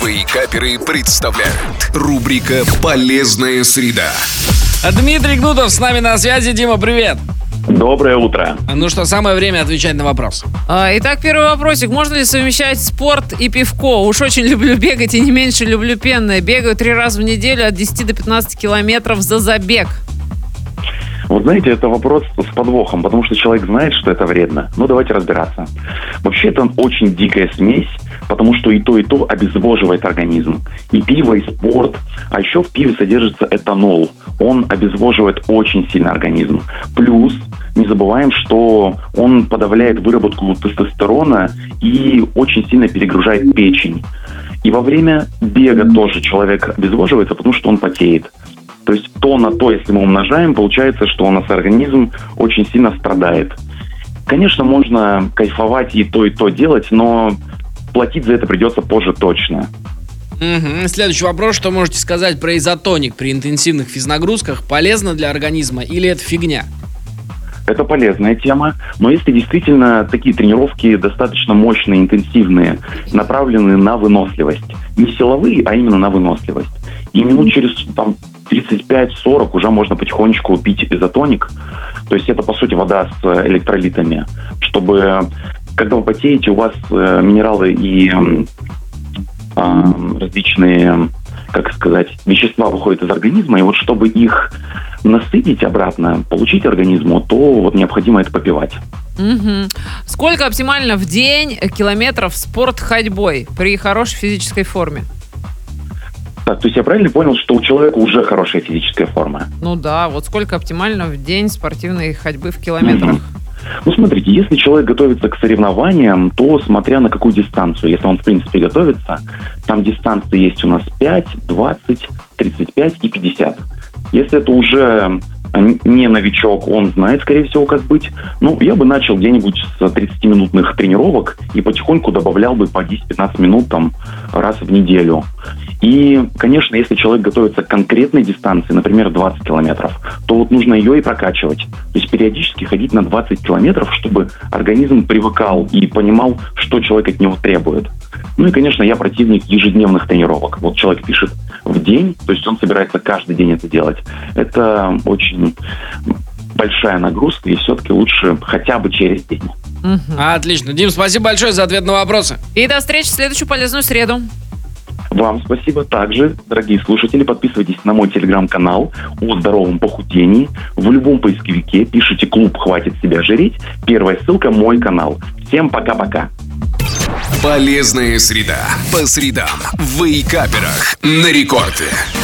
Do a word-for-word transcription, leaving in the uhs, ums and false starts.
Вейкаперы представляют. Рубрика «Полезная среда». Дмитрий Гнутов с нами на связи. Дима, привет. Доброе утро. Ну что, самое время отвечать на вопрос. Итак, первый вопросик. Можно ли совмещать спорт и пивко? Уж очень люблю бегать и не меньше люблю пенное. Бегаю три раза в неделю от десяти до пятнадцати километров за забег. Вот знаете, это вопрос с подвохом, потому что человек знает, что это вредно. Ну, давайте разбираться. Вообще, это очень дикая смесь, потому что и то, и то обезвоживает организм. И пиво, и спорт. А еще в пиве содержится этанол. Он обезвоживает очень сильно организм. Плюс, не забываем, что он подавляет выработку тестостерона и очень сильно перегружает печень. И во время бега тоже человек обезвоживается, потому что он потеет. То есть то на то, если мы умножаем, получается, что у нас организм очень сильно страдает. Конечно, можно кайфовать и то, и то делать, но платить за это придется позже точно. Угу. Следующий вопрос. Что можете сказать про изотоник при интенсивных физнагрузках? Полезно для организма или это фигня? Это полезная тема, но если действительно такие тренировки достаточно мощные, интенсивные, направленные на выносливость. Не силовые, а именно на выносливость. И минут через там, тридцать пять сорок уже можно потихонечку пить изотоник. То есть это, по сути, вода с электролитами. Чтобы, когда вы потеете, у вас э, минералы и э, различные, как сказать, вещества выходят из организма. И вот чтобы их насытить обратно, получить организму, то вот необходимо это попивать. Угу. Сколько оптимально в день километров спорт ходьбой при хорошей физической форме? Так, то есть я правильно понял, что у человека уже хорошая физическая форма? Ну да, вот сколько оптимально в день спортивной ходьбы в километрах? Угу. Ну, смотрите, если человек готовится к соревнованиям, то смотря на какую дистанцию, если он, в принципе, готовится, там дистанции есть у нас пять, двадцать, тридцать пять и пятьдесят. Если это уже не новичок, он знает, скорее всего, как быть. Ну, я бы начал где-нибудь с тридцатиминутных тренировок и потихоньку добавлял бы по десять-пятнадцать минут там раз в неделю. И, конечно, если человек готовится к конкретной дистанции, например, двадцать километров, то вот нужно ее и прокачивать. То есть периодически ходить на двадцать километров, чтобы организм привыкал и понимал, что человек от него требует. Ну и, конечно, я противник ежедневных тренировок. Вот человек пишет в день, то есть он собирается каждый день это делать. Это очень большая нагрузка, и все-таки лучше хотя бы через день. Угу. Отлично. Дим, спасибо большое за ответ на вопросы. И до встречи в следующую полезную среду. Вам спасибо. Также, дорогие слушатели, подписывайтесь на мой телеграм-канал о здоровом похудении. В любом поисковике пишите «Клуб хватит себя жреть». Первая ссылка – мой канал. Всем пока-пока. Полезная среда. По средам в Вейкаперах на рекорде.